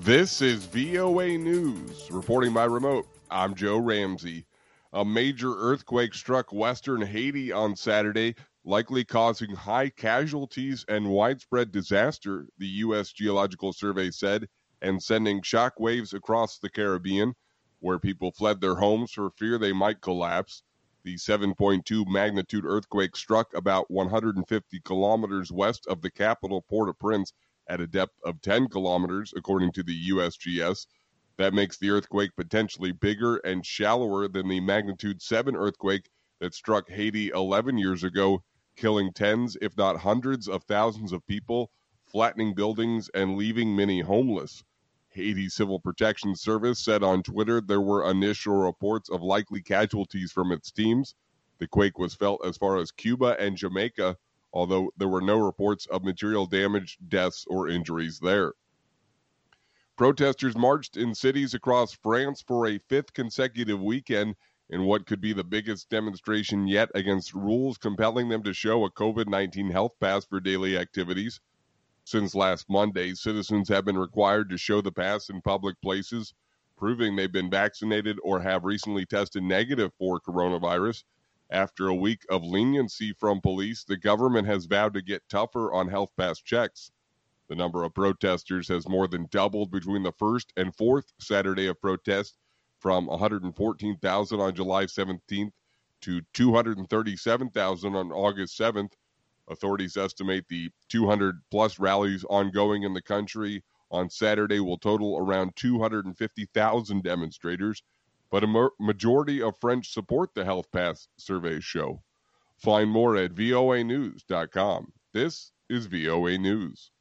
This is VOA News. Reporting by remote, I'm Joe Ramsey. A major earthquake struck western Haiti on Saturday, likely causing high casualties and widespread disaster, the U.S. Geological Survey said, and sending shock waves across the Caribbean, where people fled their homes for fear they might collapse. The 7.2 magnitude earthquake struck about 150 kilometers west of the capital, Port-au-Prince, at a depth of 10 kilometers, according to the USGS. That makes the earthquake potentially bigger and shallower than the magnitude 7 earthquake that struck Haiti 11 years ago, killing tens, if not hundreds of thousands of people, flattening buildings and leaving many homeless. Haiti Civil Protection Service said on Twitter there were initial reports of likely casualties from its teams. The quake was felt as far as Cuba and Jamaica, although there were no reports of material damage, deaths, or injuries there. Protesters marched in cities across France for a fifth consecutive weekend in what could be the biggest demonstration yet against rules compelling them to show a COVID-19 health pass for daily activities. Since last Monday, citizens have been required to show the pass in public places, proving they've been vaccinated or have recently tested negative for coronavirus. After a week of leniency from police, the government has vowed to get tougher on health pass checks. The number of protesters has more than doubled between the first and fourth Saturday of protest, from 114,000 on July 17th to 237,000 on August 7th. Authorities estimate the 200-plus rallies ongoing in the country on Saturday will total around 250,000 demonstrators, but a majority of French support the health pass, surveys show. Find more at voanews.com. This is VOA News.